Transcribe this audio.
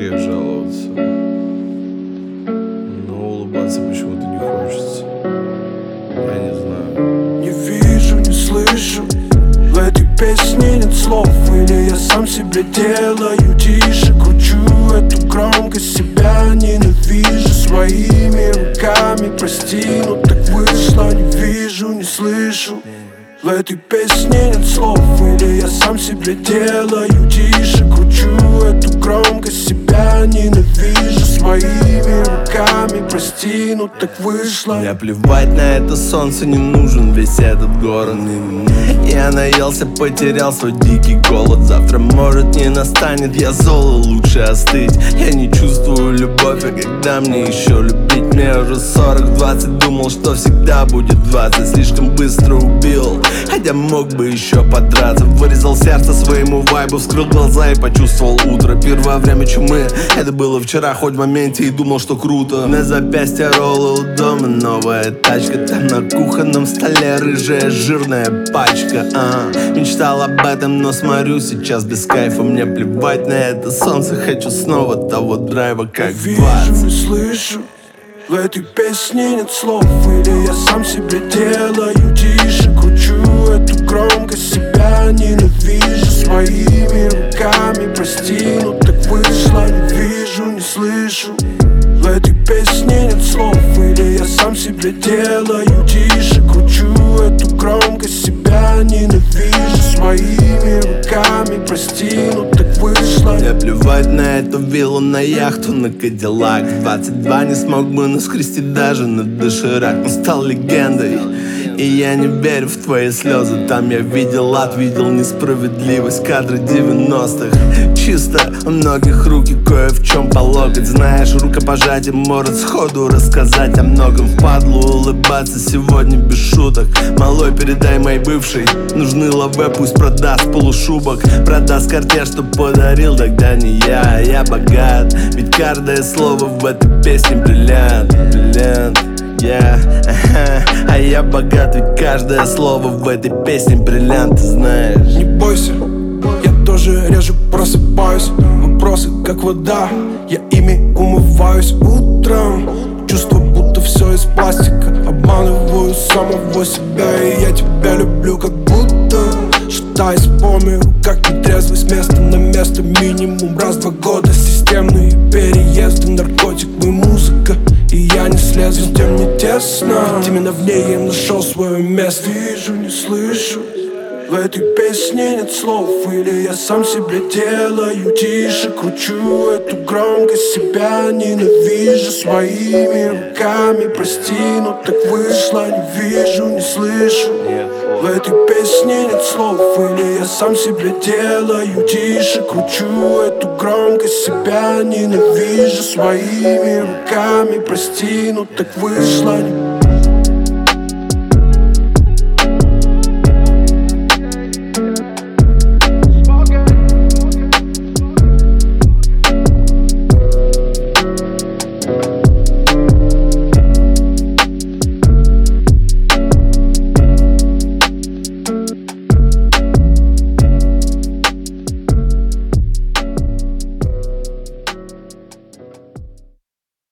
грех жаловаться, но улыбаться почему-то не хочется. Я не знаю. Не вижу, не слышу, в этой песне нет слов. Или я сам себе делаю тише, кручу эту громкость, себя ненавижу своими руками. Прости, но так вышло. Не вижу, не слышу, в этой песне нет слов. Или я сам себе делаю тише, кручу эту громкость, себя ненавижу своими руками. Прости, но так вышло. Мне плевать на это солнце, не нужен весь этот город. Я наелся, потерял свой дикий голод. Завтра может не настанет, я зол, лучше остыть. Я не чувствую любовь, а когда мне еще любить? Мне уже 40-20, думал, что всегда будет 20. Слишком быстро убил, хотя мог бы еще подраться. Вырезал сердце своему вайбу, вскрыл глаза и почувствовал утро. Первое время чумы, это было вчера, хоть в моменте и думал, что круто. На запястье роллы у дома, новая тачка. Там на кухонном столе рыжая жирная пачка. Мечтал об этом, но смотрю сейчас без кайфа. Мне плевать на это солнце, хочу снова того драйва, как в 20. Вижу, не слышу, в этой песне нет слов. Или я сам себе делаю тише, кручу эту громкость, себя ненавижу своими руками. Прости, но так вышло. Не вижу, не слышу, в этой песне нет слов. Или я сам себе делаю тише, кручу эту громкость, себя ненавижу своими руками. Прости, но так вышло. Мне плевать на эту виллу, на яхту, на Кадиллак. 22 не смог бы наскрестить даже на доширак. Но стал легендой, и я не верю в твои слезы. Там я видел ад, видел несправедливость. Кадры 90-х. Чисто у многих руки кое в чем по локоть. Знаешь, рукопожатие может сходу рассказать о многом. Впадлу улыбаться сегодня без шуток. Малой, передай моей бывшей, нужны лаве, пусть продаст полушубок. Продаст картер, что подарил тогда не я. Я богат, ведь каждое слово в этой песне бриллиант. Бриллиант, а я богат, ведь каждое слово в этой песне бриллиант, ты знаешь. Не бойся, я тоже реже просыпаюсь. Вопросы как вода, я ими умываюсь утром. Чувство, будто все из пластика. Обманываю самого себя, и я тебя люблю, как будто шатаясь по миру, как нетрезвый, с места на место. Минимум раз в 2 года. Системные переезды, наркотик и музыка, и я не слезу, с тем не тесно. Ведь именно в ней я нашел свое место. Вижу, не слышу, в этой песне нет слов. Или я сам себе делаю тише, кручу эту громкость, себя ненавижу своими руками. Прости, но так вышло. Не вижу, не слышу, в этой песне нет слов. Или я сам себе делаю тише, кручу эту громкость, себя ненавижу своими руками. Прости, но так вышло.